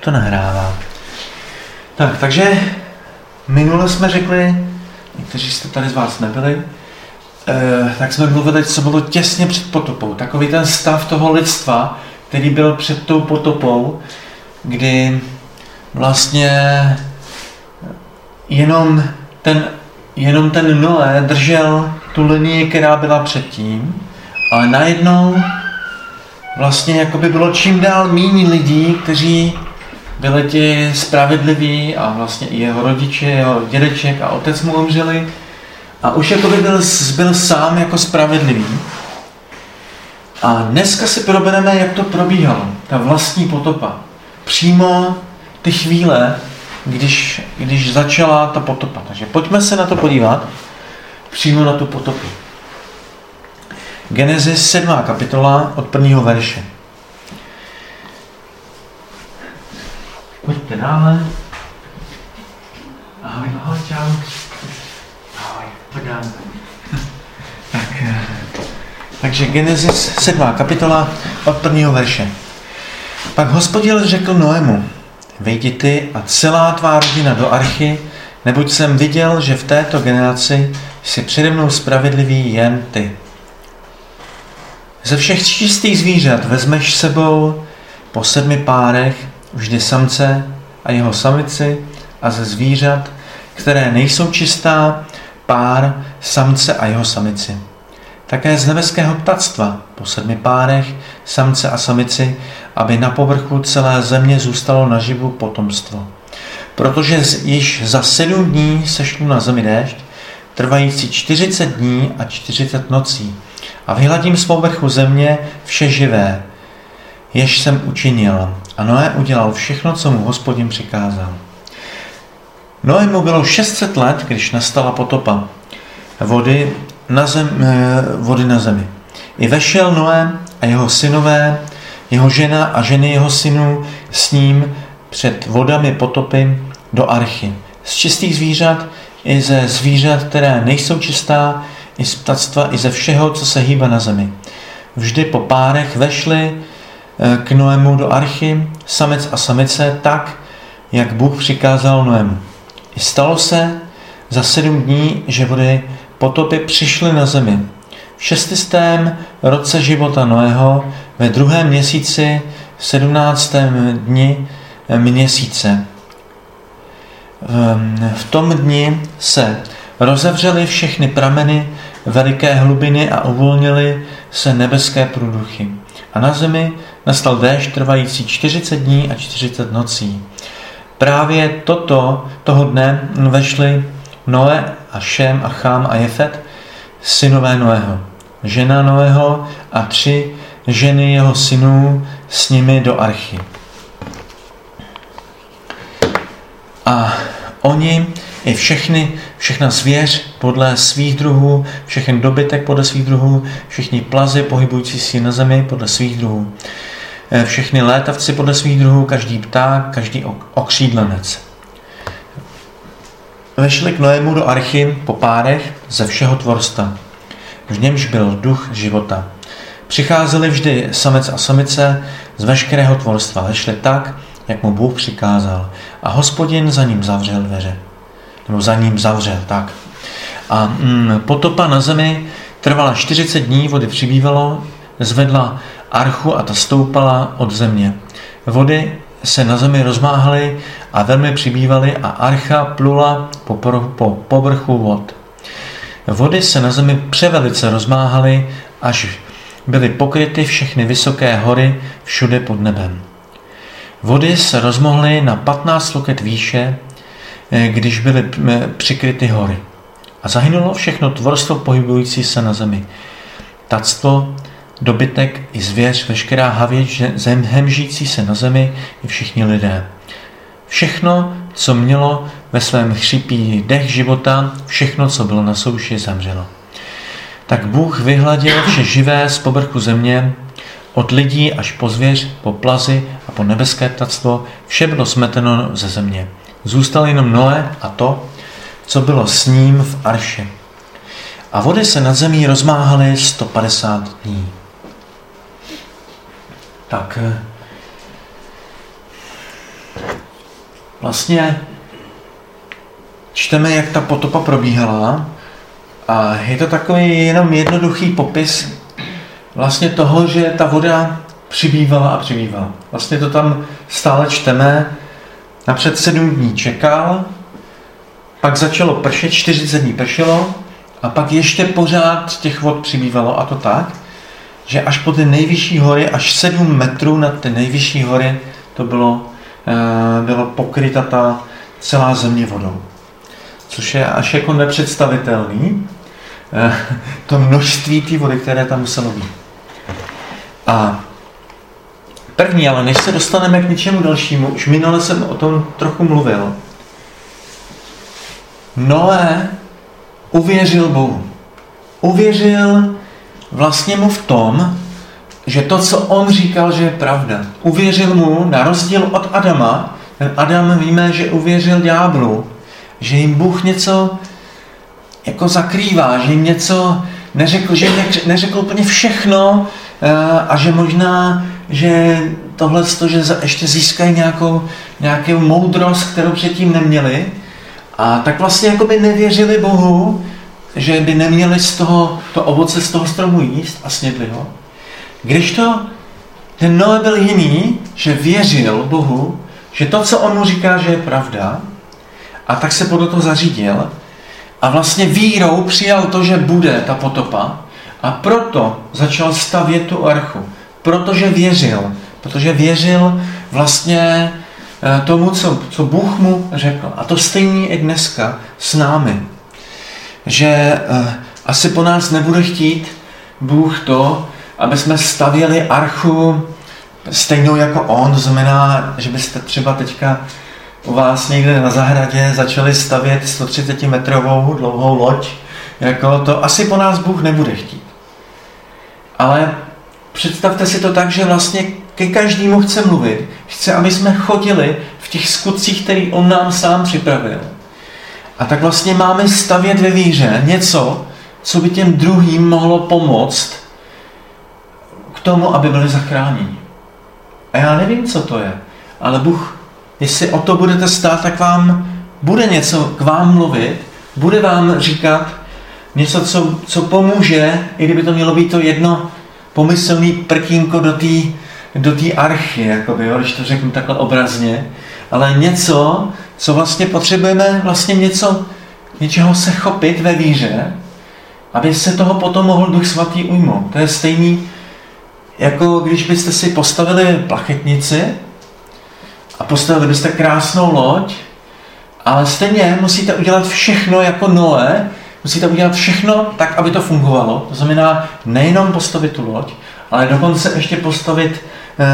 to nahrává. Tak, takže minule jsme řekli, někteří jste tady z vás nebyli, tak jsme mluvili, co bylo těsně před potopou. Takový ten stav toho lidstva, který byl před tou potopou, kdy vlastně jenom ten Noé držel tu linii, která byla předtím, ale najednou vlastně jakoby bylo čím dál méně lidí, kteří byli ti spravedliví a vlastně i jeho rodiče, jeho dědeček a otec mu umřeli a už jakoby byl sám jako spravedlivý. A dneska si probereme, jak to probíhalo, ta vlastní potopa. Přímo ty chvíle, když začala ta potopa. Takže pojďme se na to podívat, přímo na tu potopu. Genesis 7. kapitola od 1. verše. Pojďte dále. Ahoj, ahoj, čau. Ahoj, pojď dále. Takže Genesis 7. kapitola od 1. verše. Pak Hospodin řekl Noému, vejdi ty a celá tvá rodina do archy, neboť jsem viděl, že v této generaci jsi přede mnou spravedlivý jen ty. Ze všech čistých zvířat vezmeš sebou po 7 párech vždy samce a jeho samici a ze zvířat, které nejsou čistá, pár, samce a jeho samici. Také z nebeského ptactva po 7 párech, samce a samici, aby na povrchu celé země zůstalo naživu potomstvo. Protože již za 7 dní sešlu na zemi déšť, trvající 40 dní a 40 nocí, a vyhladím z povrchu země vše živé, jež jsem učinil. A Noé udělal všechno, co mu Hospodin přikázal. Noému bylo 600 let, když nastala potopa. Vody na zemi. I vešel Noé a jeho synové, jeho žena a ženy jeho synů s ním před vodami potopy do archy. Z čistých zvířat i ze zvířat, které nejsou čistá, i z ptactva, i ze všeho, co se hýbe na zemi. Vždy po párech vešli k Noému do archy, samec a samice, tak, jak Bůh přikázal Noému. I stalo se za 7 dní, že vody potopy přišly na zemi. V 6. roce života Noého, ve 2. měsíci, v 17. dni měsíce. V tom dni se rozevřely všechny prameny veliké hlubiny a uvolnily se nebeské průduchy. A na zemi nastal déšť trvající 40 dní a 40 nocí. Právě toho dne vešli Noé a Šem a Chám a Jefet, synové Noého, žena Noého a 3 ženy jeho synů s nimi do archy. A oni i všechna zvěř podle svých druhů, všechny dobytek podle svých druhů, všichni plazy pohybující si na zemi podle svých druhů, všechny létavci podle svých druhů, každý pták, každý okřídlenec. Vešli k Noému do archy po párech ze všeho tvorstva. V němž byl duch života. Přicházeli vždy samec a samice z veškerého tvorstva. Vešli tak, jak mu Bůh přikázal. A Hospodin za ním zavřel dveře. Nebo za ním zavřel, tak. A potopa na zemi trvala 40 dní, vody přibývalo, zvedla archu a ta stoupala od země. Vody se na zemi rozmáhaly a velmi přibývaly a archa plula po povrchu vod. Vody se na zemi převelice rozmáhaly, až byly pokryty všechny vysoké hory všude pod nebem. Vody se rozmohly na 15 loket výše, když byly přikryty hory. A zahynulo všechno tvorstvo pohybující se na zemi. Tactvo, dobytek i zvěř, veškerá havěť hemžící se na zemi i všichni lidé. Všechno, co mělo ve svém chřipí dech života, všechno, co bylo na souši, zemřelo. Tak Bůh vyhladil vše živé z povrchu země, od lidí až po zvěř, po plazy a po nebeské ptactvo, vše bylo smeteno ze země. Zůstal jenom Noé a to, co bylo s ním v arše. A vody se nad zemí rozmáhaly 150 dní. Tak vlastně čteme, jak ta potopa probíhala a je to takový jenom jednoduchý popis vlastně toho, že ta voda přibývala a přibývala. Vlastně to tam stále čteme. Napřed 7 dní čekal, pak začalo pršet, 40 dní pršelo a pak ještě pořád těch vod přibývalo, a to tak, že až po ty nejvyšší hory, až 7 metrů nad ty nejvyšší hory, to bylo pokryta ta celá země vodou. Což je až jako nepředstavitelný, to množství té vody, které tam muselo být. A první, ale než se dostaneme k něčemu dalšímu, už minule jsem o tom trochu mluvil. Noé uvěřil Bohu. Uvěřil vlastně mu v tom, že to, co on říkal, že je pravda. Uvěřil mu, na rozdíl od Adama, ten Adam víme, že uvěřil ďáblu, že jim Bůh něco jako zakrývá, že jim něco neřekl, že jim neřekl úplně všechno a že možná, že tohle, že ještě získají nějakou moudrost, kterou předtím neměli, a tak vlastně jako by nevěřili Bohu, že by neměli to ovoce z toho stromu jíst a snědli ho. Když to ten Noé byl jiný, že věřil Bohu, že to, co on mu říká, že je pravda, a tak se podle toho zařídil a vlastně vírou přijal to, že bude ta potopa, a proto začal stavět tu archu. Protože věřil vlastně tomu, co Bůh mu řekl. A to stejný i dneska s námi. Že asi po nás nebude chtít Bůh to, aby jsme stavěli archu stejnou jako on. To znamená, že byste třeba teďka u vás někde na zahradě začali stavět 130-metrovou dlouhou loď. Jako to asi po nás Bůh nebude chtít. Ale představte si to tak, že vlastně ke každému chce mluvit. Chce, aby jsme chodili v těch skutcích, který on nám sám připravil. A tak vlastně máme stavět ve víře něco, co by těm druhým mohlo pomoct k tomu, aby byli zachráněni. A já nevím, co to je, ale Bůh, jestli o to budete stát, tak vám bude něco k vám mluvit, bude vám říkat něco, co pomůže, i kdyby to mělo být to jedno pomyslný prkínko do té archy, jakoby, jo, když to řeknu takhle obrazně, ale něco, co vlastně potřebujeme, vlastně něčeho se chopit ve víře, aby se toho potom mohl Duch Svatý ujmout. To je stejný, jako když byste si postavili plachetnici a postavili byste krásnou loď, ale stejně musíte udělat všechno jako Noé, musíte udělat všechno tak, aby to fungovalo. To znamená nejenom postavit tu loď, ale dokonce ještě postavit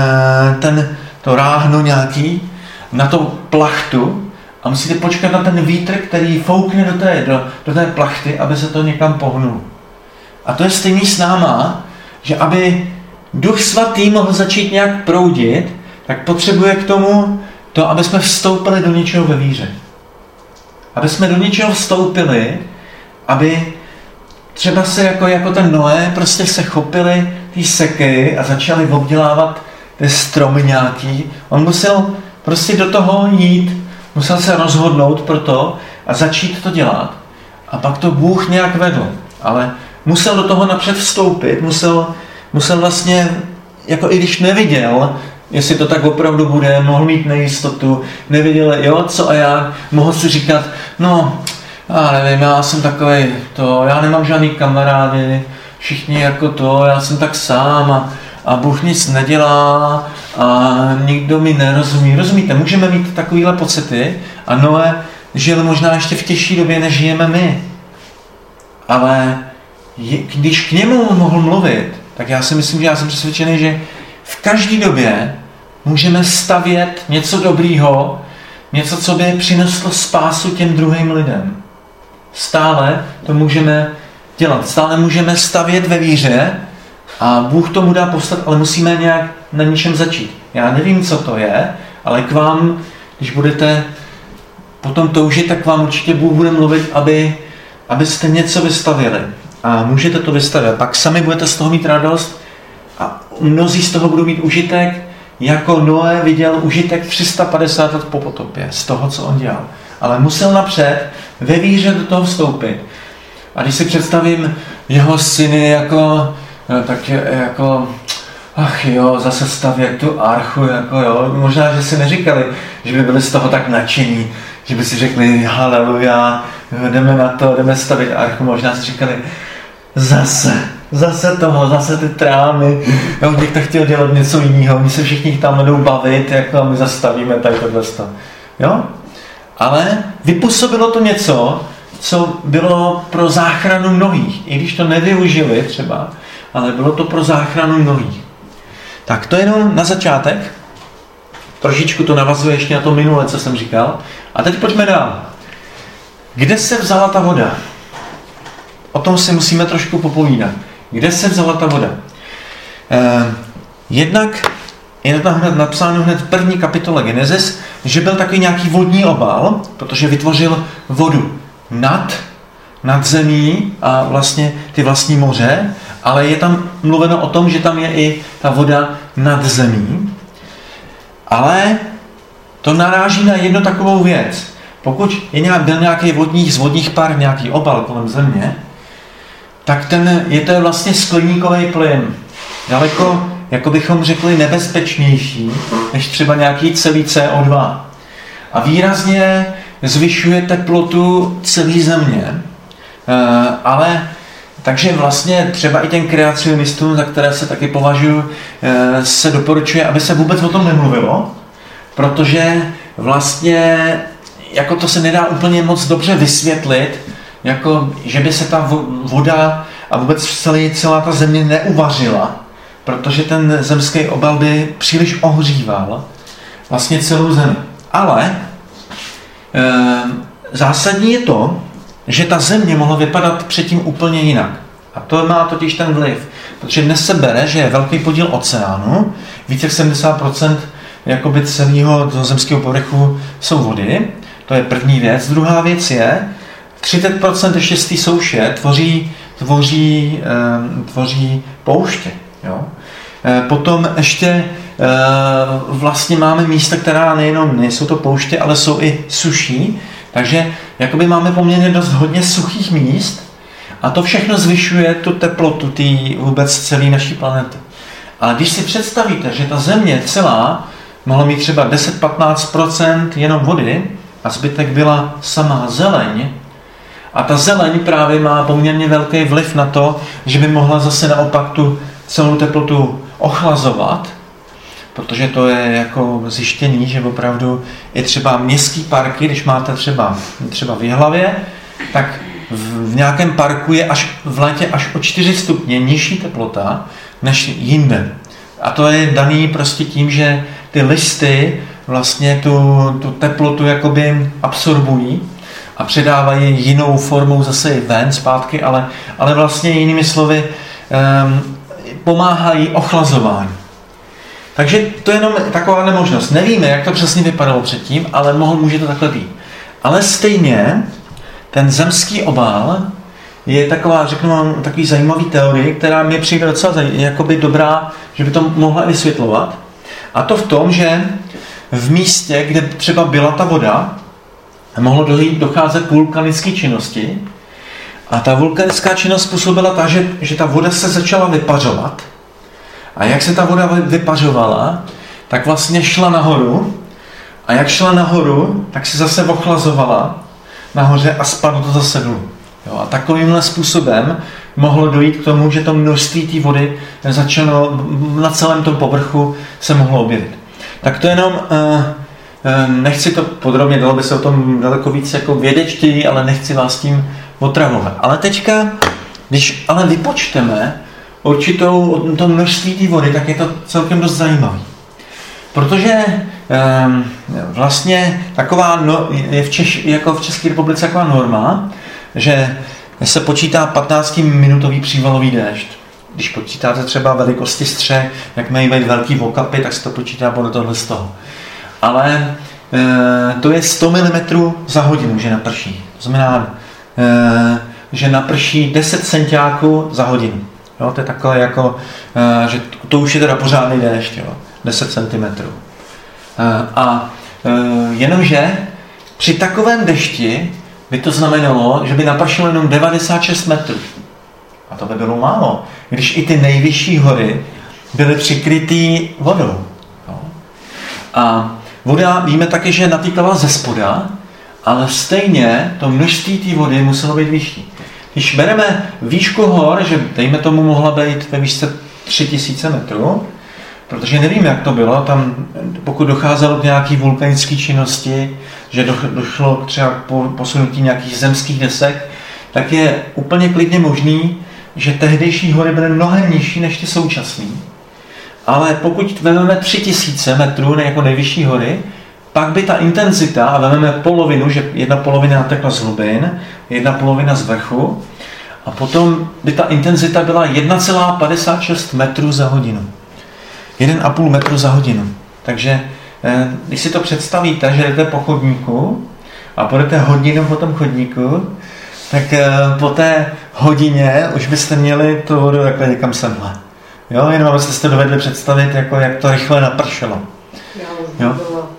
to ráhno nějaký na tu plachtu a musíte počkat na ten vítr, který foukne do té plachty, aby se to někam pohnulo. A to je stejný s náma, že aby Duch Svatý mohl začít nějak proudit, tak potřebuje k tomu to, aby jsme vstoupili do něčeho ve víře. Aby jsme do něčeho vstoupili, aby třeba se jako ten Noé prostě se chopili ty sekery a začali obdělávat ty stromy nějaký. On musel prostě do toho jít, musel se rozhodnout pro to a začít to dělat. A pak to Bůh nějak vedl. Ale musel do toho napřed vstoupit, musel vlastně, jako i když neviděl, jestli to tak opravdu bude, mohl mít nejistotu, neviděl, jo, co a jak, mohl si říkat, no, já nevím, já jsem takovej, já nemám žádný kamarády, všichni jako já jsem tak sám a Bůh nic nedělá a nikdo mi nerozumí. Rozumíte, můžeme mít takovýhle pocity a Noé žil možná ještě v těžší době, než žijeme my. Ale když k němu mohl mluvit, tak já si myslím, že já jsem přesvědčený, že v každé době můžeme stavět něco dobrýho, něco, co by přineslo spásu těm druhým lidem. Stále to můžeme dělat. Stále můžeme stavět ve víře a Bůh tomu dá postat, ale musíme nějak na něčem začít. Já nevím, co to je, ale k vám, když budete potom toužit, tak vám určitě Bůh bude mluvit, abyste něco vystavili. A můžete to vystavit. Pak sami budete z toho mít radost a mnozí z toho budou mít užitek, jako Noé viděl užitek 350 let po potopě z toho, co on dělal. Ale musel napřed ve víře do toho vstoupit. A když si představím jeho syny ach jo, zase stavět tu archu, možná, že si neříkali, že by byli z toho tak nadšení, že by si řekli, haleluja, jdeme na to, jdeme stavět archu, možná si říkali, zase ty trámy, on někdo chtěl dělat něco jiného, oni se všichni tam jdou bavit, a my zastavíme tady tohle. Jo? Ale vypůsobilo to něco, co bylo pro záchranu mnohých, i když to nevyužili třeba, ale bylo to pro záchranu mnohých. Tak to jenom na začátek. Trošičku to navazuje ještě na to minulé, co jsem říkal. A teď pojďme dál. Kde se vzala ta voda? O tom si musíme trošku popovídat. Kde se vzala ta voda? Jednak je tam napsáno hned v první kapitole Genesis, že byl takový nějaký vodní obal, protože vytvořil vodu nad zemí a vlastně ty vlastní moře, ale je tam mluveno o tom, že tam je i ta voda nad zemí. Ale to naráží na jednu takovou věc. Pokud byl nějaký z vodních pár nějaký obal kolem země, tak je to vlastně skleníkový plyn. Daleko, jako bychom řekli, nebezpečnější, než třeba nějaký celý CO2. A výrazně zvyšuje teplotu celé země. Takže vlastně třeba i těm kreacionistům, za které se taky považuji, se doporučuje, aby se vůbec o tom nemluvilo, protože vlastně jako to se nedá úplně moc dobře vysvětlit, jako že by se ta voda a vůbec celá ta země neuvařila, protože ten zemský obal by příliš ohříval vlastně celou zemi. Ale zásadní je to, že ta země mohla vypadat předtím úplně jinak. A to má totiž ten vliv. Protože dnes se bere, že je velký podíl oceánu, více jak 70% jakoby celého zemského povrchu jsou vody. To je první věc. Druhá věc je, 30% ještě z té souše tvoří pouště. Jo? Potom ještě vlastně máme místa, která nejenom nejsou to pouště, ale jsou i suší. Takže jakoby máme poměrně dost hodně suchých míst a to všechno zvyšuje tu teplotu vůbec celé naší planety. Ale když si představíte, že ta země celá mohla mít třeba 10-15% jenom vody a zbytek byla samá zeleň, a ta zeleň právě má poměrně velký vliv na to, že by mohla zase naopak tu celou teplotu ochlazovat, protože to je jako zjištěný, že opravdu i třeba městský parky, když máte třeba v Jihlavě, tak v nějakém parku je v létě až o 4 stupně nižší teplota než jinde. A to je daný prostě tím, že ty listy vlastně tu teplotu jakoby absorbují a předávají jinou formou zase i ven, zpátky, ale vlastně jinými slovy pomáhají ochlazování. Takže to je jenom taková nemožnost. Nevíme, jak to přesně vypadalo předtím, ale může to takhle být. Ale stejně ten zemský obal je taková, řeknu vám, takový zajímavý teorie, která mi přijde docela jakoby dobrá, že by to mohla vysvětlovat. A to v tom, že v místě, kde třeba byla ta voda, mohlo docházet k vulkanické činnosti. A ta vulkanická činnost způsobila ta, že ta voda se začala vypařovat. A jak se ta voda vypařovala, tak vlastně šla nahoru. A jak šla nahoru, tak se zase ochlazovala nahoře a spadlo to zase dolů. Jo, a takovýmhle způsobem mohlo dojít k tomu, že to množství té vody začalo na celém tom povrchu se mohlo objevit. Tak to jenom, nechci to podrobně, dalo by se o tom daleko víc jako vědečtěji, ale nechci vás tím otravovat. Ale teďka, když ale vypočteme to množství té vody, tak je to celkem dost zajímavé. Protože vlastně taková je jako v České republice taková norma, že se počítá 15-minutový přívalový déšť. Když počítáte třeba velikosti střech, jak mají být velký okapy, tak se to počítá podle tohle z toho. Ale to je 100 mm za hodinu, že naprší. To znamená, že naprší 10 centiáků za hodinu. Jo, to je takové jako, že to už je teda pořádný déšť. Jo. 10 cm. Jenomže při takovém dešti by to znamenalo, že by napršelo jenom 96 metrů. A to by bylo málo, když i ty nejvyšší hory byly přikrytý vodou. No. A voda, víme taky, že natýkala ze spoda, ale stejně to množství té vody muselo být vyšší. Když bereme výšku hor, že dejme tomu mohla být ve výšce 3000 metrů, protože nevím, jak to bylo, tam pokud docházelo k nějaký vulkanické činnosti, že došlo třeba k posunutí nějakých zemských desek, tak je úplně klidně možný, že tehdejší hory byly mnohem nižší než ty současné. Ale pokud vezmeme 3000 metrů jako nejvyšší hory, pak by ta intenzita, a vezmeme polovinu, že jedna polovina natekla z hlubin, jedna polovina z vrchu, a potom by ta intenzita byla 1,56 metrů za hodinu. 1,5 metru za hodinu. Takže když si to představíte, že jdete po chodníku a půjdete hodinu po tom chodníku, tak po té hodině už byste měli tu vodu takhle někam semhle. Jo, jenom abyste si to dovedli představit, jako jak to rychle napršelo. Jo?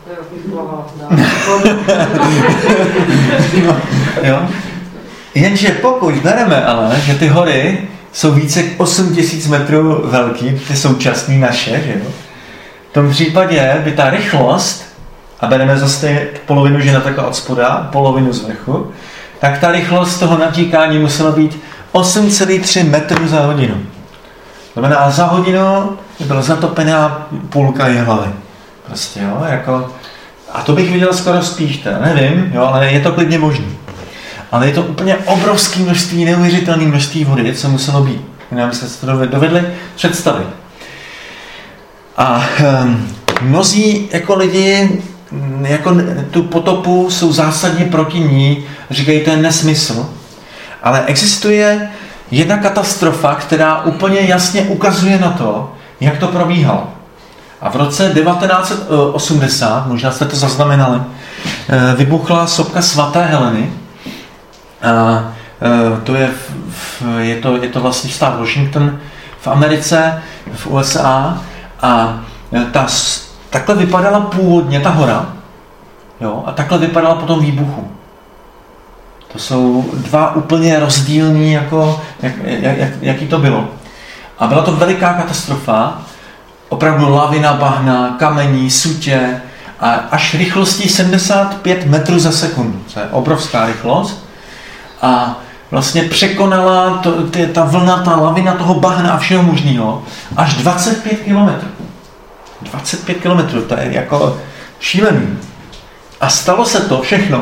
Jo? Jenže pokud bereme ale, že ty hory jsou více jak 8000 metrů velký, ty současný naše, že jo? V tom případě by ta rychlost, a bereme zase polovinu, že natekla od spoda, polovinu z vrchu, tak ta rychlost toho natíkání musela být 8,3 metrů za hodinu. To znamená, za hodinu by byla zatopená půlka hlavy. Prostě, jo, jako... A to bych viděl skoro spíš, teda nevím, jo, ale je to klidně možný. Ale je to úplně obrovské množství, neuvěřitelné množství vody, co muselo být. Nám se to dovedli představit. A mnozí jako lidi jako tu potopu jsou zásadně proti ní, říkají, to je nesmysl. Ale existuje jedna katastrofa, která úplně jasně ukazuje na to, jak to probíhalo. A v roce 1980, možná jste to zaznamenali, vybuchla sopka svaté Heleny. A to je to vlastně stát Washington v Americe, v USA. A takhle vypadala původně ta hora, jo, a takhle vypadala po tom výbuchu. To jsou dva úplně rozdílní, jako, jaký to bylo. A byla to veliká katastrofa, opravdu lavina bahna, kamení, sutě a až rychlostí 75 metrů za sekundu. To je obrovská rychlost. A vlastně překonala ta vlna, ta lavina toho bahna a všeho možného až 25 kilometrů. 25 kilometrů, to je jako šílený. A stalo se to všechno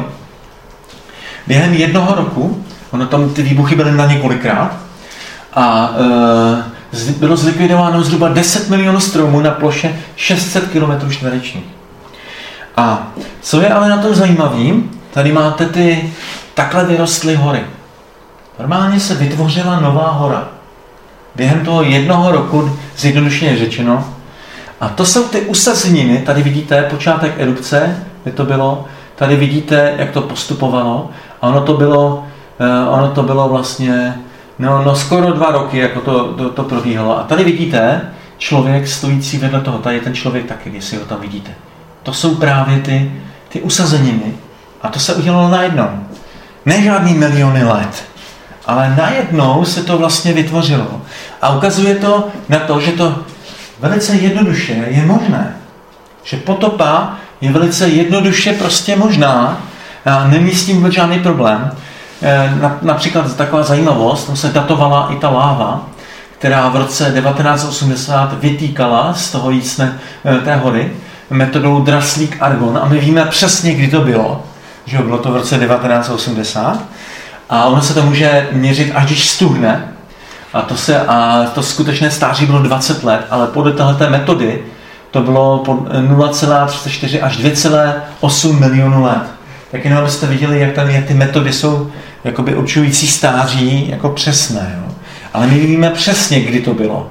během jednoho roku, ono tam ty výbuchy byly na několikrát, a bylo zlikvidováno zhruba 10 milionů stromů na ploše 600 km čtverečních. A co je ale na tom zajímavé, tady máte ty takhle vyrostly hory. Normálně se vytvořila nová hora. Během toho jednoho roku, zjednodušeně řečeno. A to jsou ty usazeniny, tady vidíte počátek erupce, kde to bylo, tady vidíte, jak to postupovalo. A ono to bylo vlastně skoro 2 roky, jako to probíhalo. A tady vidíte člověk stojící vedle toho. Tady je ten člověk taky, jestli ho tam vidíte. To jsou právě ty usazeniny. A to se udělalo najednou. Ne žádný miliony let, ale najednou se to vlastně vytvořilo. A ukazuje to na to, že to velice jednoduše je možné. Že potopa je velice jednoduše prostě možná a není s tím žádný problém. Například taková zajímavost, tam se datovala i ta láva, která v roce 1980 vytýkala z toho jícne té hory metodou draslík-argon. A my víme přesně, kdy to bylo. Že bylo to v roce 1980. A ono se to může měřit, až když stuhne. A to skutečné stáří bylo 20 let, ale podle téhleté metody to bylo 0,34 až 2,8 milionů let. Tak jenom abyste viděli, jak ty metody jsou jakoby určující stáří jako přesné. Jo? Ale my víme přesně, kdy to bylo.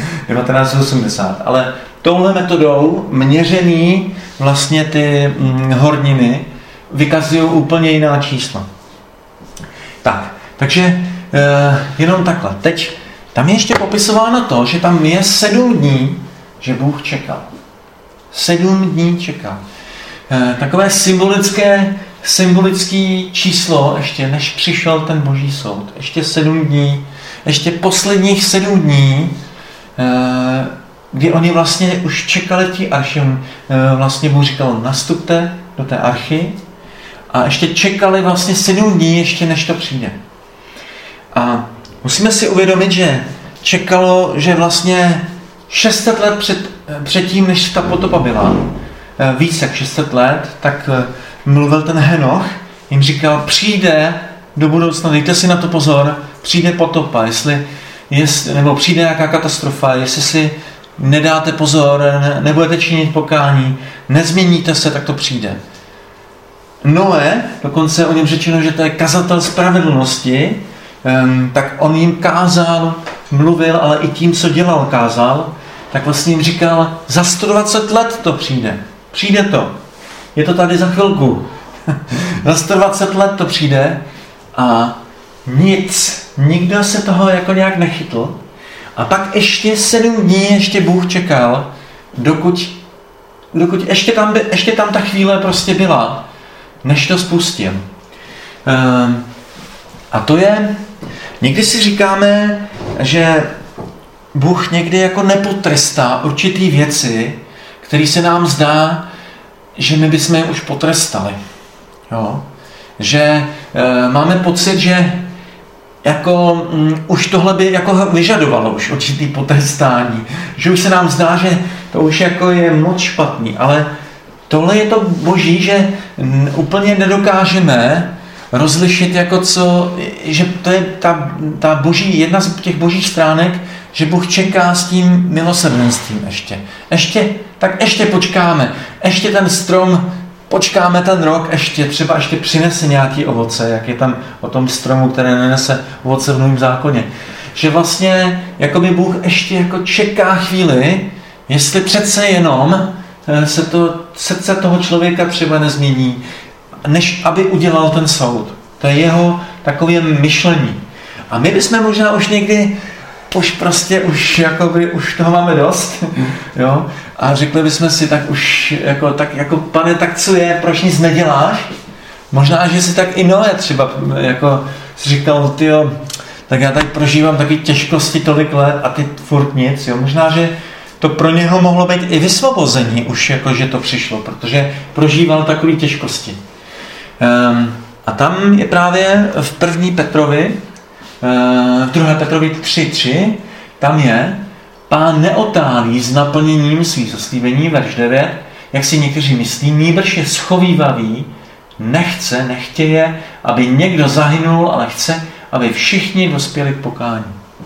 1980. Ale touhle metodou měřený vlastně ty horniny vykazují úplně jiná čísla. Takže jenom takhle. Teď tam je ještě popisováno to, že tam je 7 dní, že Bůh čekal. 7 dní čekal. Takové symbolické číslo, ještě než přišel ten boží soud. Ještě 7 dní, ještě posledních 7 dní, kdy oni vlastně už čekali v té arši. Vlastně Bůh říkal, nastupte do té archy a ještě čekali vlastně 7 dní, ještě než to přijde. A musíme si uvědomit, že čekalo, že vlastně 600 let předtím, než ta potopa byla, víc jak 600 let, tak mluvil ten Henoch, jim říkal, přijde do budoucna, dejte si na to pozor, přijde potopa, nebo přijde nějaká katastrofa, jestli si nedáte pozor, nebudete činit pokání, nezměníte se, tak to přijde. Noé, dokonce o něm řečeno, že to je kazatel spravedlnosti, tak on jim kázal, mluvil, ale i tím, co dělal, kázal, tak vlastně jim říkal, za 120 let to přijde. Přijde to. Je to tady za chvilku. Za 120 let to přijde a nic. Nikdo se toho jako nějak nechytl. A pak ještě 7 dní ještě Bůh čekal, dokud ještě tam ta chvíle prostě byla, než to spustil. A to je, někdy si říkáme, že Bůh někdy jako nepotrestá určitý věci, které se nám zdá, že my bychom je už potrestali. Jo? Že máme pocit, že jako už tohle by jako vyžadovalo už určitý potrestání. Že už se nám zdá, že to už jako je moc špatný. Ale tohle je to boží, že úplně nedokážeme rozlišit, jako že to je ta boží, jedna z těch božích stránek, že Bůh čeká s tím milosrdenstvím tak ještě počkáme, ještě ten strom, počkáme ten rok, třeba přinese nějaký ovoce, jak je tam o tom stromu, které nenese ovoce v Novém zákoně. Že vlastně jakoby Bůh ještě jako čeká chvíli, jestli přece jenom se to srdce toho člověka třeba nezmění, než aby udělal ten soud. To je jeho takové myšlení. A my bychom možná už někdy už toho máme dost, jo? A řekli bychom si, tak jako pane, tak co je, proč nic neděláš? Možná, že si tak i Noé třeba jako si říkal, tyjo, tak já tady prožívám taky těžkosti tolik let a ty furt nic, jo? Možná, že to pro něho mohlo být i vysvobození už, jako že to přišlo, protože prožíval takové těžkosti. A tam je právě v 1. Petrovi, v 2. Petrovi 3.3, tam je, Pán neotálí s naplněním svých zaslíbení, verš 9, jak si někteří myslí, nýbrž je schovívavý, nechtěje, aby někdo zahynul, ale chce, aby všichni dospěli k pokání.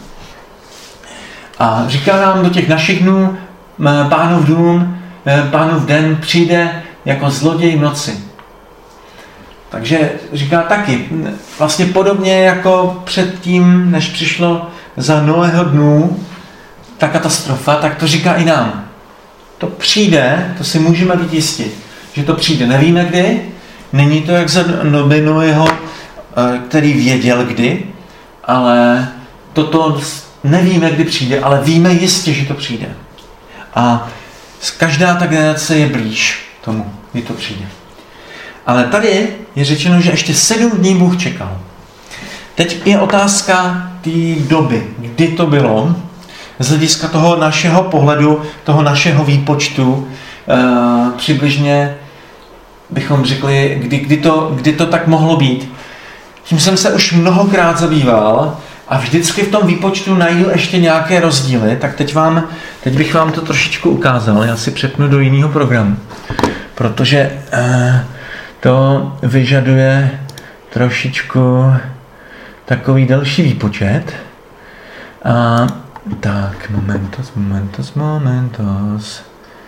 A říká nám do těch našich dnů, Pánův dům, Pánův den přijde jako zloděj v noci. Takže říká taky, vlastně podobně jako předtím, než přišlo za Noého dnů ta katastrofa, tak to říká i nám. To přijde, to si můžeme být jistí, že to přijde. Nevíme kdy, není to jak za doby Noého, který věděl kdy, ale toto nevíme, kdy přijde, ale víme jistě, že to přijde. A každá ta generace je blíž tomu, kdy to přijde. Ale tady je řečeno, že ještě 7 dní Bůh čekal. Teď je otázka té doby, kdy to bylo, z hlediska toho našeho pohledu, toho našeho výpočtu, přibližně bychom řekli, kdy to tak mohlo být. Tím jsem se už mnohokrát zabýval a vždycky v tom výpočtu najdu ještě nějaké rozdíly, tak teď bych vám to trošičku ukázal. Já si přepnu do jiného programu, protože to vyžaduje trošičku takový další výpočet. A tak, momentos.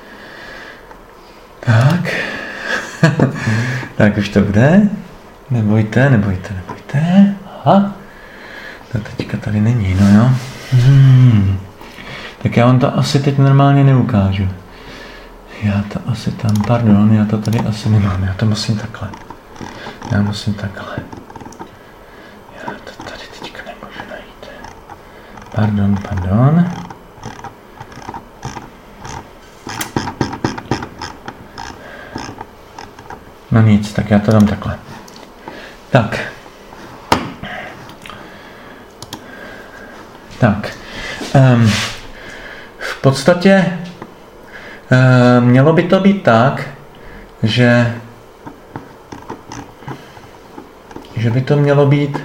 Tak. Tak už to bude. Nebojte. Aha. To teďka tady není, no jo. Tak já vám to asi teď normálně neukážu. Já to tady asi nemám. Já to musím takhle. Já to tady teďka nemůžu najít. Pardon. No nic, tak já to dám takhle. Tak. V podstatě mělo by to být tak, že by to mělo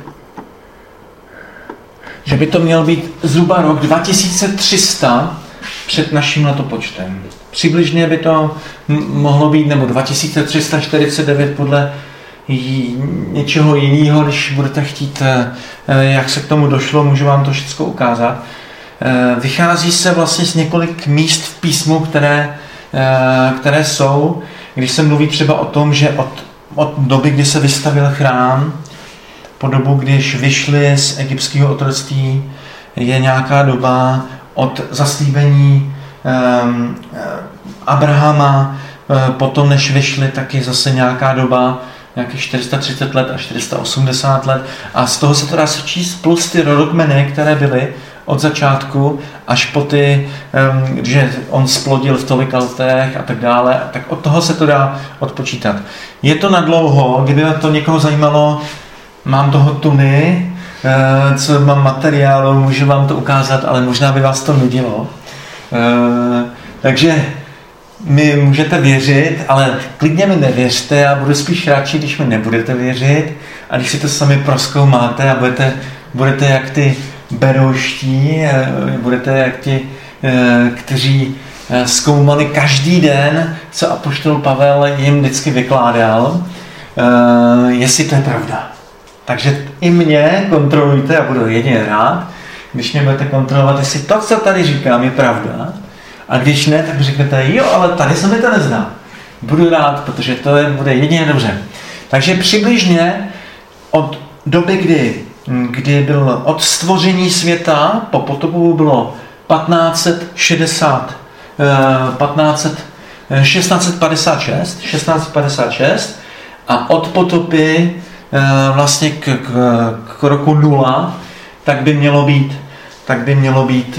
být zhruba rok 2300 před naším letopočtem. Přibližně by to mohlo být, nebo 2349 podle něčeho jiného, když budete chtít, jak se k tomu došlo, můžu vám to všechno ukázat. Vychází se vlastně z několik míst v písmu, které jsou, když se mluví třeba o tom, že od doby, kdy se vystavil chrám, po dobu, když vyšli z egyptského otroctví, je nějaká doba od zaslíbení Abrahama, potom než vyšli, tak je zase nějaká doba, nějakých 430 let a 480 let. A z toho se to dá sečíst plus ty rodokmeny, které byly od začátku až po ty, že on splodil v tolika letech a tak dále, tak od toho se to dá odpočítat. Je to na dlouho, kdyby to někoho zajímalo, mám toho tuny, co mám materiálu, můžu vám to ukázat, ale možná by vás to nudilo. Takže mi můžete věřit, ale klidně mi nevěřte, já budu spíš radši, když mi nebudete věřit a když si to sami prozkoumáte a budete jak ty berouští, budete jak ti, kteří zkoumali každý den, co apoštol Pavel jim vždycky vykládal, jestli to je pravda. Takže i mě kontrolujte, já budu jedině rád, když mě budete kontrolovat, jestli to, co tady říkám, je pravda. A když ne, tak řeknete, jo, ale tady se mi to nezná. Budu rád, protože to bude jedině dobře. Takže přibližně od doby, kdy byl od stvoření světa, po potopu bylo 1656 a od potopy vlastně k roku 0, tak by mělo být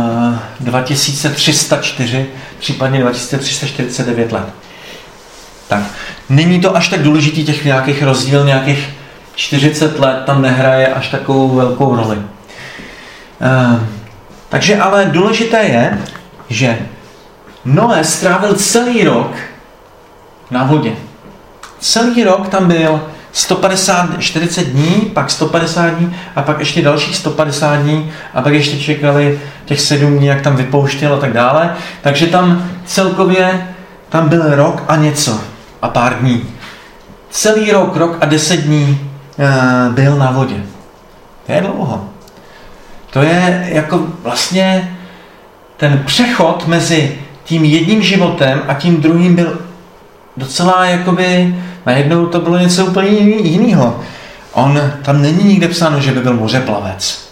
2304, případně 2349 let. Tak, není to až tak důležitý těch nějakých rozdíl, nějakých 40 let tam nehraje až takovou velkou roli. Takže ale důležité je, že Noé strávil celý rok na vodě. Celý rok tam byl 40 dní, pak 150 dní a pak ještě dalších 150 dní a pak ještě čekali těch 7 dní, jak tam vypouštěl a tak dále. Takže tam celkově tam byl rok a něco a pár dní. Celý rok a 10 dní byl na vodě. To je dlouho. To je jako vlastně ten přechod mezi tím jedním životem a tím druhým byl docela jakoby najednou to bylo něco úplně jiného. Tam není nikde psáno, že by byl mořeplavec.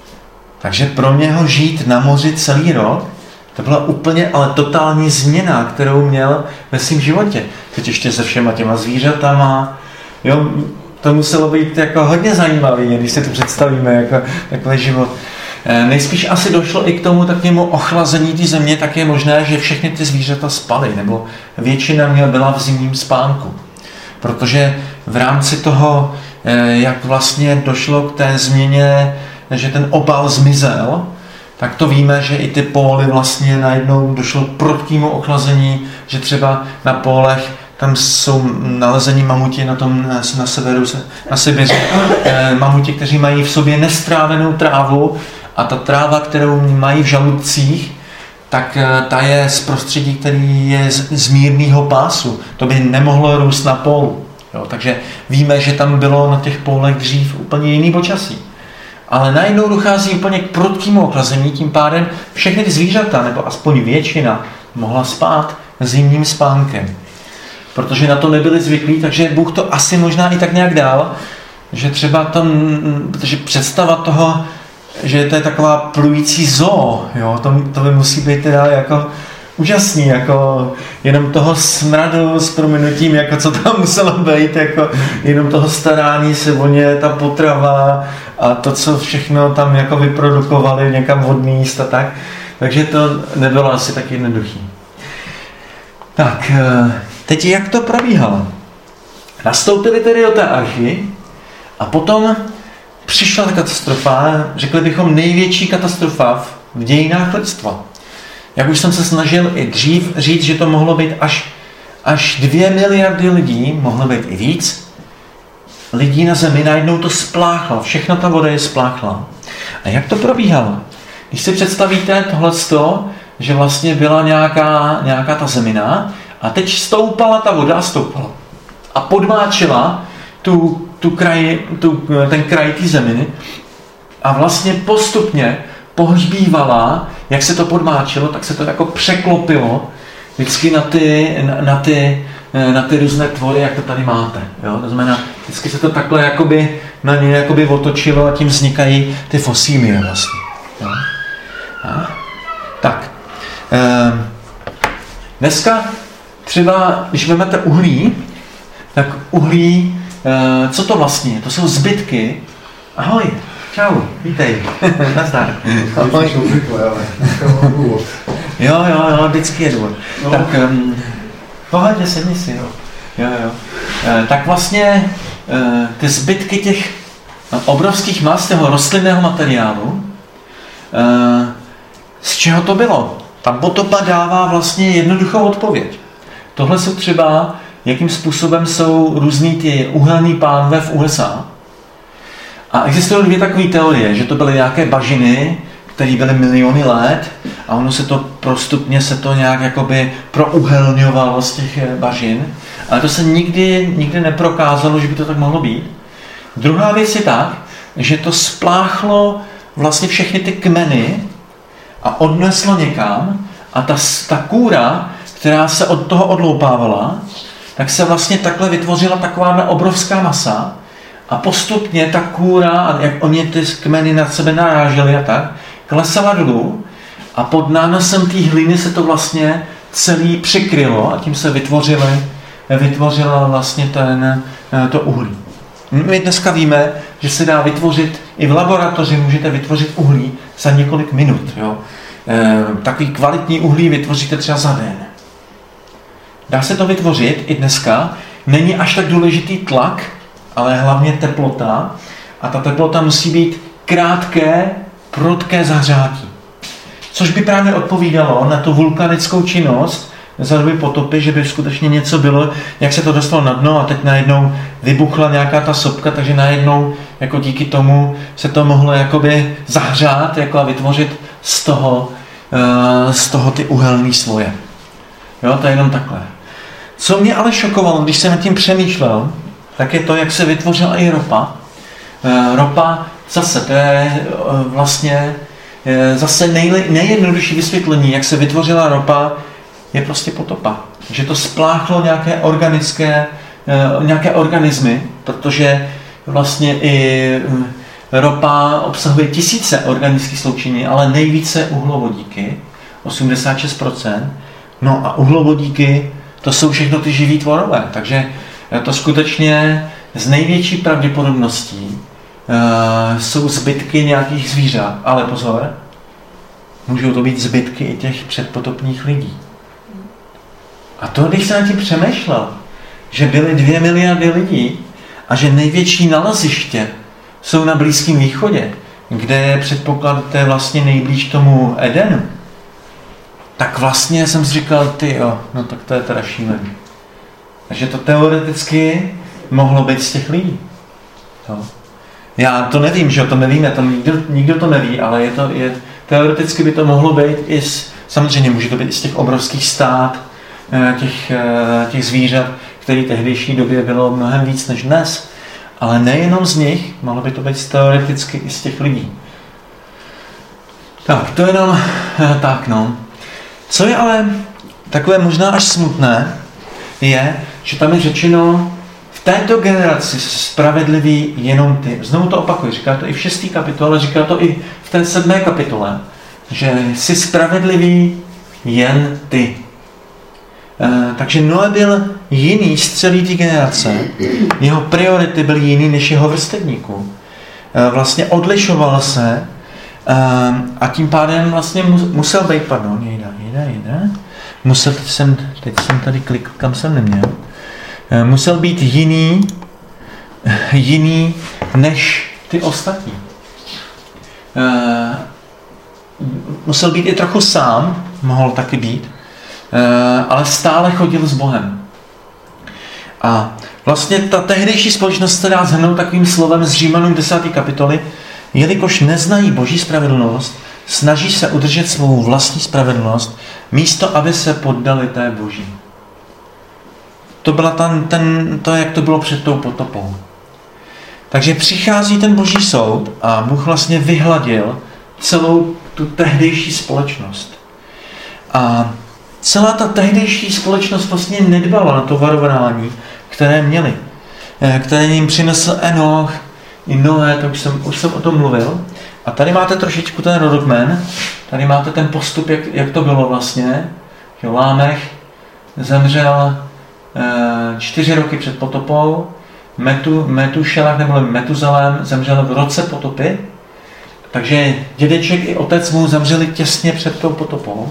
Takže pro něho žít na moři celý rok, to byla úplně ale totální změna, kterou měl ve svém životě. Teď ještě se všema těma zvířatama. Jo, to muselo být jako hodně zajímavé, když si to představíme jako takový život. Nejspíš asi došlo i k tomu takovému ochlazení té země, tak je možné, že všechny ty zvířata spaly, nebo většina byla v zimním spánku. Protože v rámci toho, jak vlastně došlo k té změně, že ten obal zmizel, tak to víme, že i ty póly vlastně najednou došlo k prudkému ochlazení, že třeba na pólech tam jsou nalezení mamuti na severu, na Sibiři, mamuti, kteří mají v sobě nestrávenou trávu a ta tráva, kterou mají v žaludcích, tak ta je z prostředí, který je z mírného pásu. To by nemohlo růst na pólu. Jo, takže víme, že tam bylo na těch pólech dřív úplně jiný počasí. Ale najednou dochází úplně k prudkému ochlazení, tím pádem všechny ty zvířata, nebo aspoň většina, mohla spát zimním spánkem. Protože na to nebyli zvyklí, takže Bůh to asi možná i tak nějak dal, že třeba protože představa toho, že to je taková plující zoo, jo, to by musí být teda jako úžasný, jako jenom toho smradu s prominutím, jako co tam muselo být, jako jenom toho starání se o ně, ta potrava a to, co všechno tam jako vyprodukovali někam od míst a tak. Takže to nebylo asi tak jednoduchý. Tak, teď jak to probíhalo? Nastoupili tedy do té archy a potom přišla katastrofa, řekli bychom největší katastrofa v dějinách lidstva. Jak už jsem se snažil i dřív říct, že to mohlo být až 2 miliardy lidí, mohlo být i víc, lidí na zemi, najednou to spláchlo, všechna ta voda je spláchla. A jak to probíhalo? Když si představíte tohleto, že vlastně byla nějaká ta zemina a teď stoupala ta voda a podmáčila ten kraj té zeminy a vlastně postupně pohřbívala, jak se to podmáčilo, tak se to jako překlopilo vždycky na ty různé tvory, jak to tady máte. Jo? To znamená, vždycky se to takhle jakoby, na ně jakoby otočilo a tím vznikají ty fosílie vlastně. Jo? Tak. Dneska třeba, když vezmete uhlí, tak uhlí, co to vlastně? To jsou zbytky. Ahoj, čau, vítej. Nazdar. Ahoj. Jo, vždycky je důvod. No. Tak, pohodě, sedni si, jo. Tak vlastně ty zbytky těch obrovských mas, toho rostlinného materiálu, z čeho to bylo? Ta potopa dává vlastně jednoduchou odpověď. Tohle jsou třeba, jakým způsobem jsou různý ty uhelný pánve v USA. A existují 2 takové teorie, že to byly nějaké bažiny, které byly miliony let a ono se to prostupně nějak jakoby prouhelňovalo z těch bažin, ale to se nikdy neprokázalo, že by to tak mohlo být. Druhá věc je tak, že to spláchlo vlastně všechny ty kmeny a odneslo někam a ta kůra, která se od toho odloupávala, tak se vlastně takhle vytvořila taková obrovská masa a postupně ta kůra, a jak oni ty kmeny nad sebe narážely a tak, klesala dolů a pod nánosem té hlíny se to vlastně celý přikrylo a tím se vytvořila vlastně to uhlí. My dneska víme, že se dá vytvořit, i v laboratoři můžete vytvořit uhlí za několik minut. Jo? Takový kvalitní uhlí vytvoříte třeba za den. Dá se to vytvořit i dneska. Není až tak důležitý tlak, ale hlavně teplota. A ta teplota musí být krátké, prudké zahřátí. Což by právě odpovídalo na tu vulkanickou činnost za doby potopy, že by skutečně něco bylo, jak se to dostalo na dno a teď najednou vybuchla nějaká ta sopka, takže najednou jako díky tomu se to mohlo jakoby zahřát jako a vytvořit z toho ty uhelné sloje. Jo, to je jenom takhle. Co mě ale šokovalo, když jsem nad tím přemýšlel, tak je to, jak se vytvořila i ropa. Ropa zase, to je vlastně zase nejjednodušší vysvětlení, jak se vytvořila ropa, je prostě potopa. Že to spláchlo nějaké organismy, protože vlastně i ropa obsahuje tisíce organických sloučenin, ale nejvíce uhlovodíky, 86%. No a uhlovodíky, to jsou všechno ty živý tvorové, takže to skutečně z největší pravděpodobností jsou zbytky nějakých zvířat. Ale pozor, můžou to být zbytky i těch předpotopních lidí. A to, když jsem na tím přemýšlel, že byly 2 miliardy lidí a že největší naleziště jsou na Blízkém východě, kde je předpoklad, to je vlastně nejblíž tomu Edenu, tak vlastně jsem si říkal, no tak to je teda šílený. Takže to teoreticky mohlo být z těch lidí. Já to nevím, že to nevíme, to nikdo to neví, ale teoreticky by to mohlo být samozřejmě může to být i z těch obrovských stát, těch zvířat, které v tehdejší době bylo mnohem víc než dnes. Ale nejenom z nich, mohlo by to být teoreticky i z těch lidí. Tak, to jenom tak, no. Co je ale takové možná až smutné, je, že tam je řečeno, v této generaci spravedliví jenom ty. Znovu to opakuji, říká to i v 6. kapitole, říká to i v té 7. kapitole, že jsi spravedlivý jen ty. Takže Noé byl jiný z celé té generace. Jeho priority byly jiný než jeho vrstevníků. Vlastně odlišoval se a tím pádem vlastně musel být, jde. Teď jsem tady klikl, kam jsem neměl. musel být jiný než ty ostatní. Musel být i trochu sám, mohl taky být, ale stále chodil s Bohem. A vlastně ta tehdejší společnost se dá shrnout takovým slovem z Římanům 10. kapitoly, jelikož neznají Boží spravedlnost, snaží se udržet svou vlastní spravedlnost, místo aby se poddali té Boží. To byla to, jak to bylo před tou potopou. Takže přichází ten Boží soud a Bůh vlastně vyhladil celou tu tehdejší společnost. A celá ta tehdejší společnost vlastně nedbala na to varování, které měli. Které jim přinesl Enoch i Noé, to už jsem o tom mluvil. A tady máte trošičku ten rodokmen, tady máte ten postup, jak to bylo vlastně. Lámech zemřel 4 roky před potopou, Metušelach nebo Metuzalém zemřel v roce potopy, takže dědeček i otec mu zemřeli těsně před tou potopou.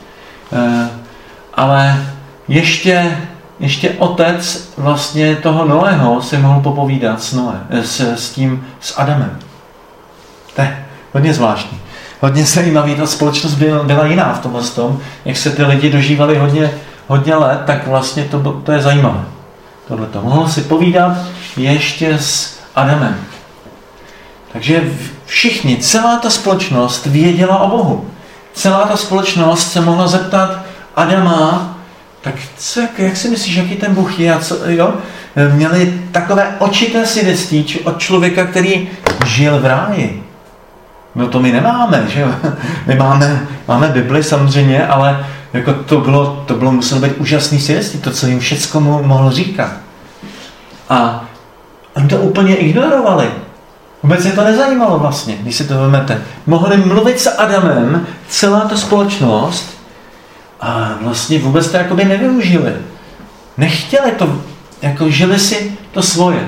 Ale ještě otec vlastně toho Noého si mohl popovídat s Adamem. To je hodně zvláštní. Hodně zajímavý, ta společnost byla jiná v tomhle tom, jak se ty lidi dožívali hodně let, tak vlastně to je zajímavé. Tohleto. Mohl si povídat ještě s Adamem. Takže všichni, celá ta společnost věděla o Bohu. Celá ta společnost se mohla zeptat Adama, tak jak si myslíš, jaký ten Bůh je? Měli takové očité svědectví od člověka, který žil v ráji. No to my nemáme, že jo? My máme Bibli samozřejmě, ale jako to bylo muselo být úžasný svědectví, to, co jim všecko mohl říkat. A oni to úplně ignorovali. Vůbec je to nezajímalo vlastně, když si to vezmete. Mohli mluvit s Adamem, celá ta společnost, a vlastně vůbec to jakoby nevyužili. Nechtěli to, jako žili si to svoje.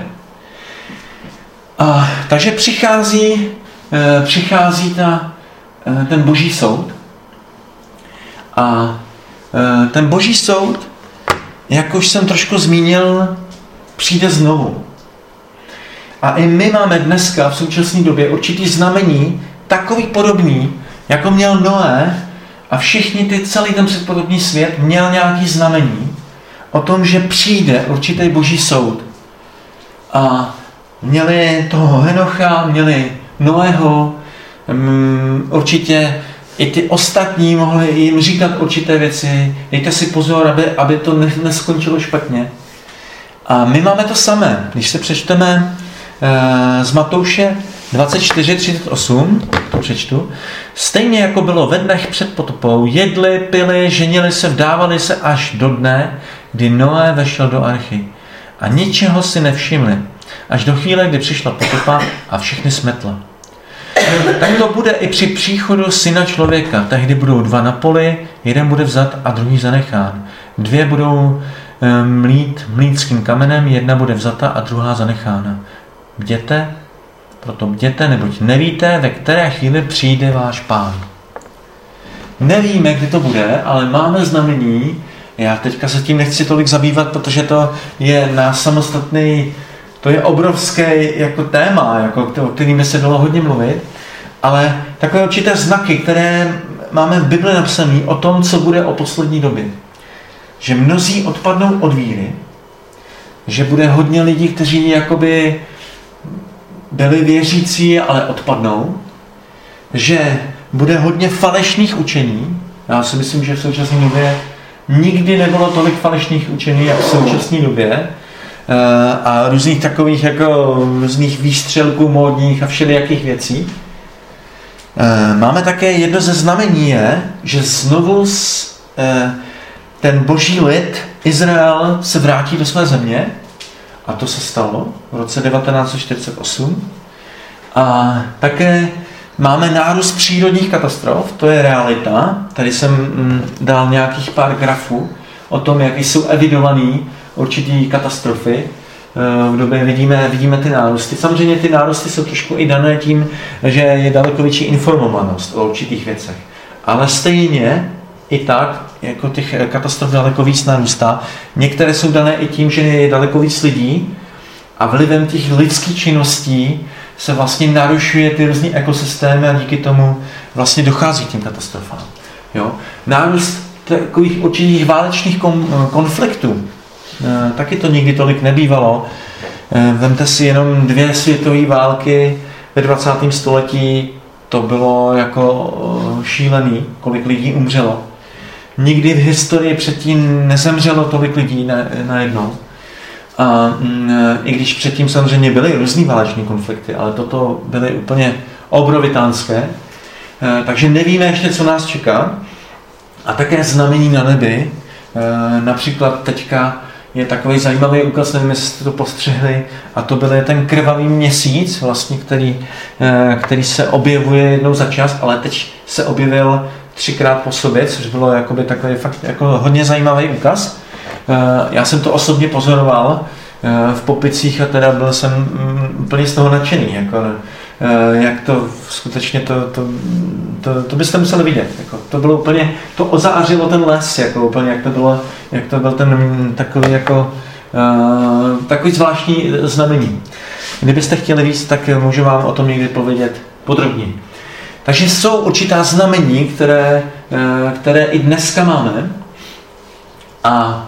A takže přichází ten Boží soud. A ten Boží soud, jak už jsem trošku zmínil, přijde znovu. A i my máme dneska v současné době určitý znamení, takový podobný, jako měl Noé, a celý ten předpotopní svět měl nějaký znamení o tom, že přijde určitý Boží soud. A měli toho Henocha, měli Noého, určitě i ty ostatní mohli jim říkat určité věci. Dejte si pozor, aby to neskončilo špatně. A my máme to samé. Když se přečteme z Matouše 24:38, to přečtu. Stejně jako bylo ve dnech před potopou, jedli, pili, ženili se, vdávali se až do dne, kdy Noé vešel do archy. A ničeho si nevšimli, až do chvíle, kdy přišla potopa a všechny smetla. Tak to bude i při příchodu Syna člověka. Tehdy budou 2 na poli, jeden bude vzat a druhý zanechán. 2 budou mlít mlýnským kamenem, jedna bude vzata a druhá zanechána. Proto bděte, neboť nevíte, ve které chvíli přijde váš Pán. Nevíme, kdy to bude, ale máme znamení. Já teďka se tím nechci tolik zabývat, protože to je na samostatný, to je obrovské jako téma, o kterým se dalo hodně mluvit, ale takové určité znaky, které máme v Bibli napsané o tom, co bude o poslední době. Že mnozí odpadnou od víry, že bude hodně lidí, kteří jakoby byli věřící, ale odpadnou, že bude hodně falešných učení. Já si myslím, že v současné době nikdy nebylo tolik falešných učení, jak v současné době, a různých takových jako různých výstřelků módních a všelijakých věcí. Máme také jedno ze znamení je, že znovu ten boží lid Izrael se vrátí do své země, a to se stalo v roce 1948. A také máme nárůst přírodních katastrof, to je realita. Tady jsem dal nějakých pár grafů o tom, jak jsou evidované určitý katastrofy. V době vidíme ty nárůsty. Samozřejmě ty nárůsty jsou trošku i dané tím, že je daleko větší informovanost o určitých věcech. Ale stejně i tak jako těch katastrof daleko víc narůstá. Některé jsou dané i tím, že je daleko víc lidí a vlivem těch lidských činností se vlastně narušuje ty různé ekosystémy a díky tomu vlastně dochází k těm katastrofám. Jo? Nárůst takových určitých válečných konfliktů. Taky to nikdy tolik nebývalo. Vemte si jenom 2 světové války ve 20. století, to bylo jako šílený, kolik lidí umřelo. Nikdy v historii předtím nezemřelo tolik lidí najednou. A i když předtím samozřejmě byly různý váleční konflikty, ale toto byly úplně obrovitánské. Takže nevíme ještě, co nás čeká. A také znamení na nebi. Například teďka je takový zajímavý úkaz, nevím, jestli jste to postřehli, a to byl ten krvavý měsíc, vlastně, který se objevuje jednou za čas, ale teď se objevil 3krát po sobě, což bylo jakoby takový fakt jako hodně zajímavý úkaz. Já jsem to osobně pozoroval v Popicích a teda byl jsem úplně z toho nadšený. Jako, jak to skutečně, to byste museli vidět. Jako, to bylo úplně, to ozářilo ten les, jako úplně, jak to byl ten takový jako takový zvláštní znamení. Kdybyste chtěli víc, tak můžu vám o tom někdy povědět podrobněji. Takže jsou určitá znamení, které i dneska máme a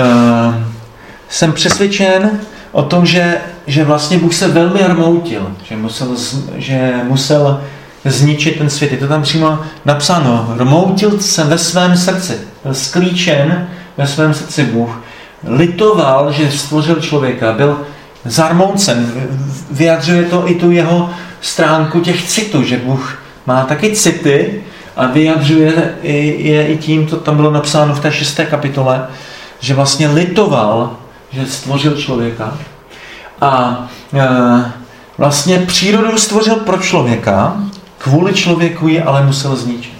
jsem přesvědčen o tom, že vlastně Bůh se velmi rmoutil, že musel zničit ten svět. Je to tam přímo napsáno. Rmoutil se ve svém srdci. Byl sklíčen ve svém srdci Bůh. Litoval, že stvořil člověka. Byl zarmoucen. Vyjadřuje to i tu jeho stránku těch citů, že Bůh má taky city a vyjadřuje je i tím, to tam bylo napsáno v té 6. kapitole, že vlastně litoval, že stvořil člověka a vlastně přírodu stvořil pro člověka, kvůli člověku ji ale musel zničit.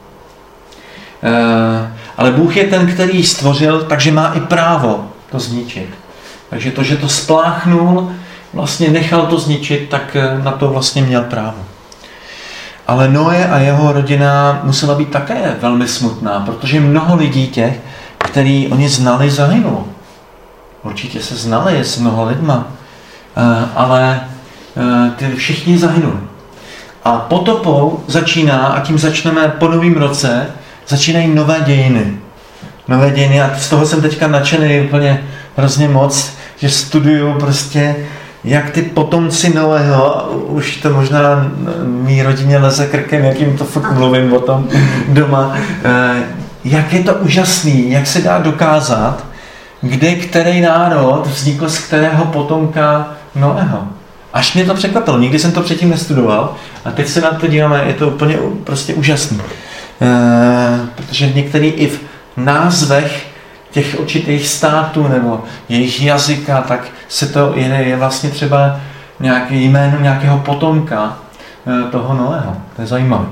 Ale Bůh je ten, který ji stvořil, takže má i právo to zničit. Takže to, že to spláchnul, vlastně nechal to zničit, tak na to vlastně měl právo. Ale Noé a jeho rodina musela být také velmi smutná, protože mnoho lidí těch, který oni znali, zahynulo. Určitě se znali s mnoha lidma, ale ty všichni zahynuli. A potopou začíná, a tím začneme po novém roce, začínají nové dějiny. Nové dějiny a z toho jsem teďka nadšený úplně hrozně moc, že studuju prostě, jak ty potomci Noého, už to možná mý rodině leze krkem, jak jim to furt mluvím o tom doma, jak je to úžasný, jak se dá dokázat, kde který národ vznikl z kterého potomka Noého. Až mě to překvapilo, nikdy jsem to předtím nestudoval a teď se na to díváme, je to úplně prostě úžasný. Protože některý i v názvech těch určitých států nebo jejich jazyka, tak se to je vlastně třeba nějaké jméno nějakého potomka toho Noého. To je zajímavé.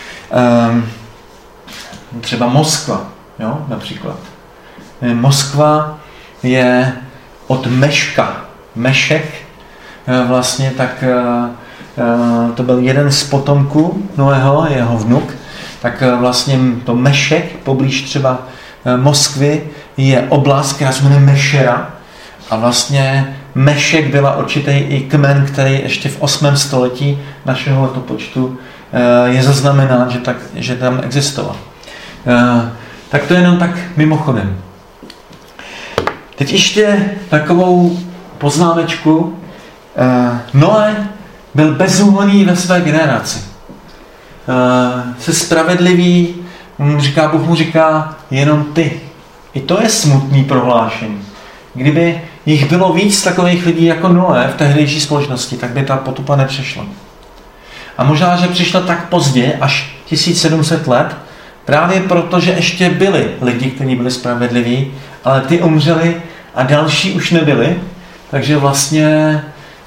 Třeba Moskva, jo, například. Moskva je od Meška. Mešek vlastně tak to byl jeden z potomků Noého, jeho vnuk, tak vlastně to Mešek, poblíž třeba Moskvy, je oblast, která se jmenuje Mešera a vlastně Mešek byla určitý i kmen, který ještě v 8. století našeho letopočtu je zaznamenán, že tam existoval. Tak to je jenom tak mimochodem. Teď ještě takovou poznámečku. Noé byl bezúhonný ve své generaci. Se spravedlivý, Bůh mu říká, jenom ty. I to je smutný prohlášení. Kdyby jich bylo víc takových lidí jako Noé v tehdejší společnosti, tak by ta potupa nepřišla. A možná, že přišla tak pozdě, až 1700 let, právě proto, že ještě byli lidi, kteří byli spravedliví, ale ty umřeli a další už nebyli. Takže vlastně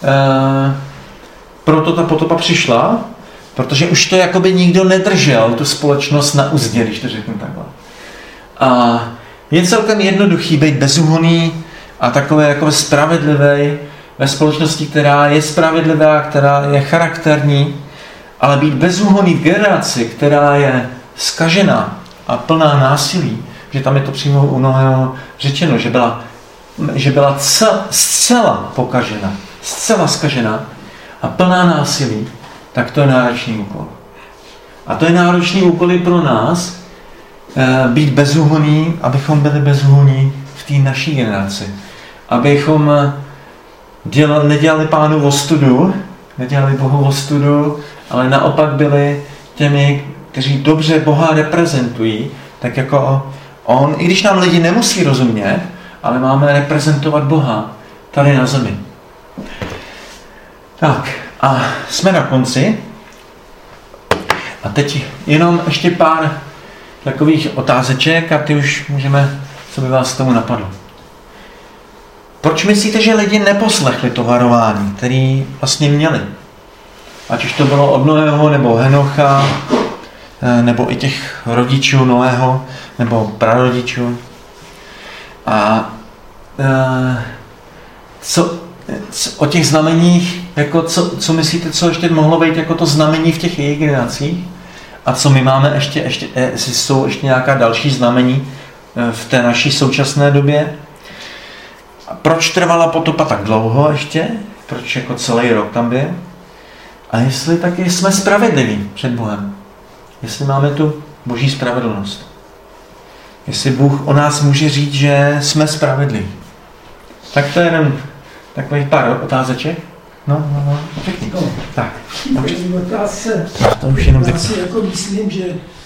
proto ta potopa přišla, protože už to jakoby nikdo nedržel, tu společnost na uzdě, když to řeknu takhle. A je celkem jednoduchý být bezúhonný a takový jako spravedlivý ve společnosti, která je spravedlivá, která je charakterní, ale být bezúhonný v generaci, která je zkažená a plná násilí, že tam je to přímo u Noého řečeno, že byla zcela pokažena, zcela zkažena a plná násilí, tak to je náročný úkol. A to je náročný úkol i pro nás, být bezúhonný, abychom byli bezúhonní v té naší generaci. Abychom nedělali Pánu ostudu, nedělali Bohu ostudu, ale naopak byli těmi, kteří dobře Boha reprezentují, tak jako on, i když nám lidi nemusí rozumět, ale máme reprezentovat Boha tady na zemi. Tak, a jsme na konci. A teď jenom ještě pár takových otázeček a ty už můžeme, co by vás k tomu napadlo. Proč myslíte, že lidi neposlechli to varování, který vlastně měli? Ať už to bylo od Noého, nebo Henocha, nebo i těch rodičů Noého, nebo prarodičů. A o těch znameních, jako co myslíte, co ještě mohlo být jako to znamení v těch jejich generacích? A co my máme jestli jsou ještě nějaká další znamení v té naší současné době? A proč trvala potopa tak dlouho ještě? Proč jako celý rok tam byl? A jestli taky jsme spravedliví před Bohem? Jestli máme tu boží spravedlnost? Jestli Bůh o nás může říct, že jsme spravedliví? Tak to je jenom takových pár otázeček. No, pěkný. Tak. To už jenom já si jako myslím, že